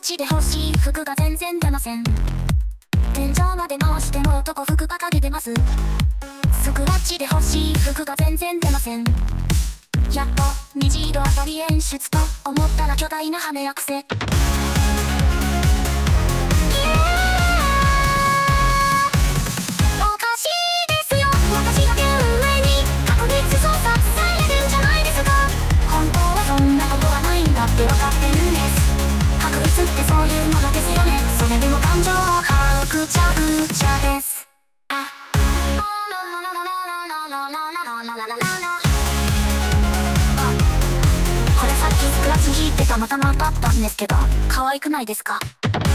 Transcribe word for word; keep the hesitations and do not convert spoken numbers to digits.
チで欲しい服が全然出ません。天井まで回しても男服ばかり出ます。スクラッチで欲しい服が全然出ません。やっと虹色あたり演出と思ったら巨大な羽アクセ。分かってるんです。確率ってそういうものですよね。それでも感情はぐちゃぐちゃです。あこれさっきスクラッチ弾いてたまたま当たったんですけど、可愛くないですか？